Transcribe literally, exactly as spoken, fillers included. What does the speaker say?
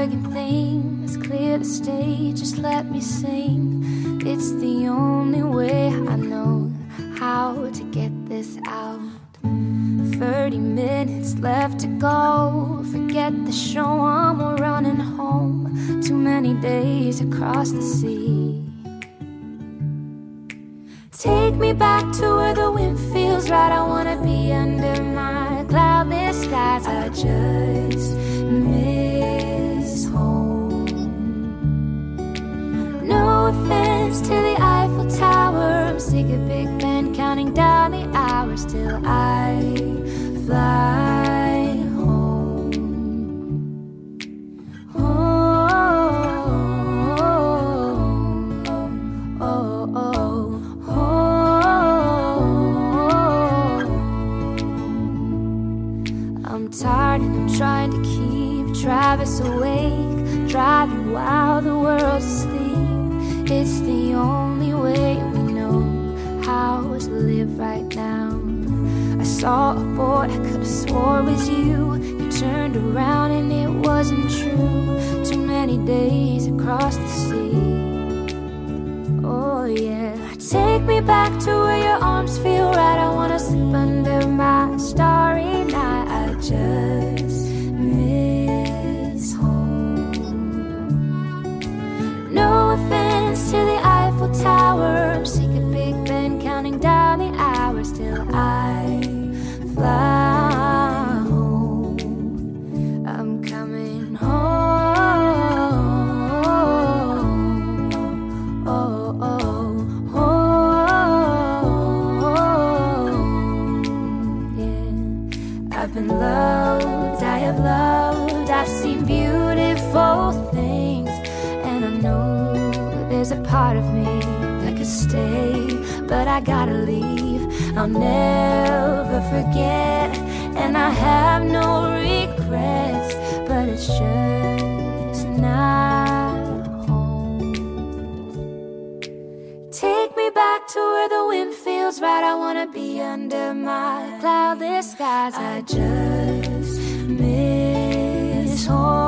arrogant things. Clear the stage, just let me sing. It's the only way I know how to get this out. Thirty minutes left to go. Forget the show, I'm running home. Too many days across the sea. Take me back to where the wind feels right. I wanna be under my cloudless skies. I just miss home. No offense to the Eiffel Tower. I'm sick of Big Ben counting down the hours till I fly home. Oh, oh, oh, oh, oh. I'm tired and I'm trying to keep Travis awake, driving while the world's asleep. It's the only way we know how to live right now. I saw a board I could've swore was you. You turned around and it wasn't true. Too many days across the sea. Oh yeah. Take me back to where your arms feel right. I wanna sleep under my starry night. I just miss home. No offense to the Eiffel Tower. I'm sick of Big Ben counting down the hours till I fly home. I'm coming home. Oh, oh, oh, yeah. I've been loved, I have loved, I've seen beautiful things, and I know there's a part of me that could stay, but I gotta leave. I'll never forget, and I have no regrets, but it's just not home. Take me back to where the wind feels right. I wanna be under my cloudless skies. I just miss home.